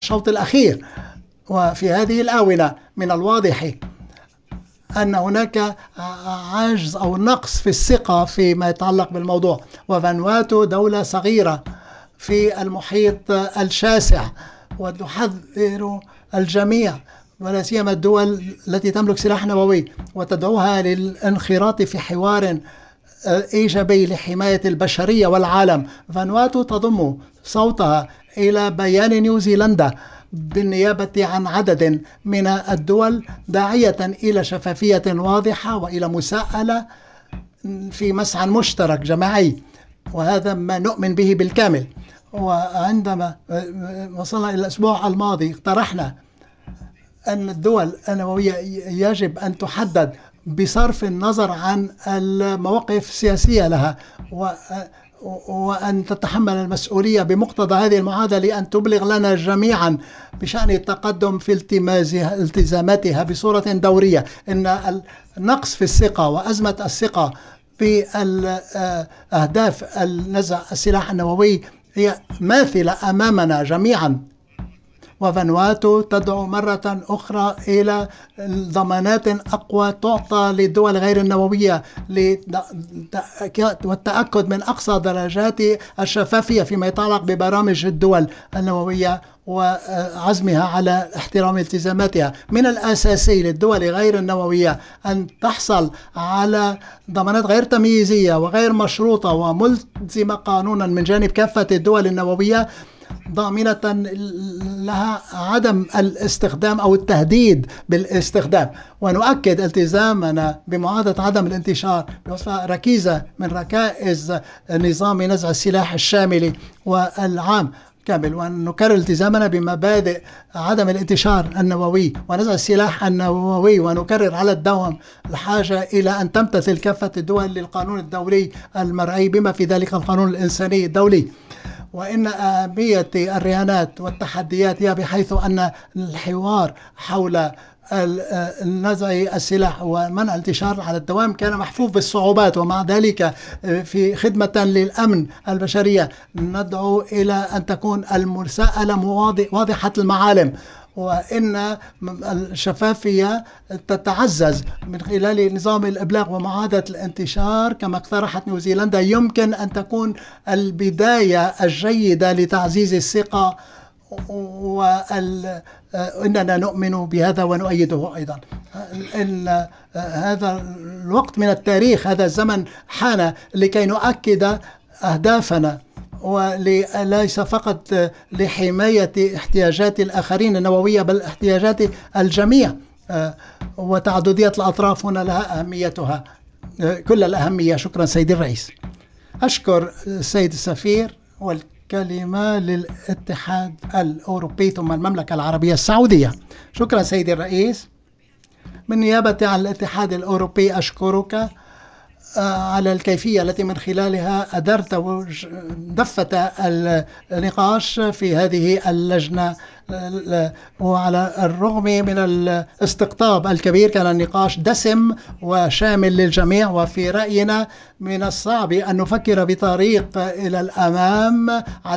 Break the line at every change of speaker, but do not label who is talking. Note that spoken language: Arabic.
الشوط الأخير. وفي هذه الآونة من الواضح أن هناك عجز أو نقص في الثقة فيما يتعلق بالموضوع. وفانواتو دولة صغيرة في المحيط الشاسع، وتحذر الجميع ولا سيما الدول التي تملك سلاح نووي وتدعوها للانخراط في حوار إيجابي لحماية البشرية والعالم. فانواتو تضم صوتها إلى بيان نيوزيلندا بالنيابة عن عدد من الدول، داعية إلى شفافية واضحة وإلى مساءلة في مسعى مشترك جماعي، وهذا ما نؤمن به بالكامل. وعندما وصلنا إلى الأسبوع الماضي اقترحنا أن الدول النووية يجب أن تحدد بصرف النظر عن المواقف السياسية لها، وأن تتحمل المسؤولية بمقتضى هذه المعاهدة لأن تبلغ لنا جميعا بشأن التقدم في التزاماتها بصورة دورية. إن النقص في الثقة وأزمة الثقة بأهداف النزع السلاح النووي هي ماثلة أمامنا جميعا. وفانواتو تدعو مرة أخرى إلى ضمانات أقوى تعطى للدول غير النووية والتأكد من أقصى درجات الشفافية فيما يتعلق ببرامج الدول النووية وعزمها على احترام التزاماتها. من الأساسي للدول غير النووية أن تحصل على ضمانات غير تمييزية وغير مشروطة وملزمة قانونا من جانب كافة الدول النووية، ضامنة لها عدم الاستخدام أو التهديد بالاستخدام. ونؤكد التزامنا بمعاهدة عدم الانتشار بوصفها ركيزة من ركائز نظام نزع السلاح الشامل والعام كامل، ونكرر التزامنا بمبادئ عدم الانتشار النووي ونزع السلاح النووي، ونكرر على الدوام الحاجة إلى أن تمتثل كافة الدول للقانون الدولي المرعي بما في ذلك القانون الإنساني الدولي. وإن أهمية الرهانات والتحديات هي بحيث أن الحوار حول نزع السلاح ومنع الانتشار على الدوام كان محفوف بالصعوبات، ومع ذلك في خدمة للأمن البشرية ندعو إلى أن تكون المساءلة واضحة المعالم، وإن الشفافية تتعزز من خلال نظام الإبلاغ ومعاهدة الانتشار كما اقترحت نيوزيلندا. يمكن أن تكون البداية الجيدة لتعزيز الثقة، وإننا نؤمن بهذا ونؤيده أيضا. إن هذا الوقت من التاريخ، هذا الزمن حان لكي نؤكد أهدافنا، وليس فقط لحماية احتياجات الآخرين النووية بل احتياجات الجميع، وتعددية الأطراف هنا لها أهميتها كل الأهمية. شكرا سيدي الرئيس. أشكر السيد السفير، والكلمة للاتحاد الأوروبي ثم المملكة العربية السعودية. شكرا سيدي الرئيس. من نيابة عن الاتحاد الأوروبي أشكرك على الكيفية التي من خلالها أدرت دفة النقاش في هذه اللجنة، وعلى الرغم من الاستقطاب الكبير كان النقاش دسم وشامل للجميع. وفي رأينا من الصعب أن نفكر بطريق إلى الأمام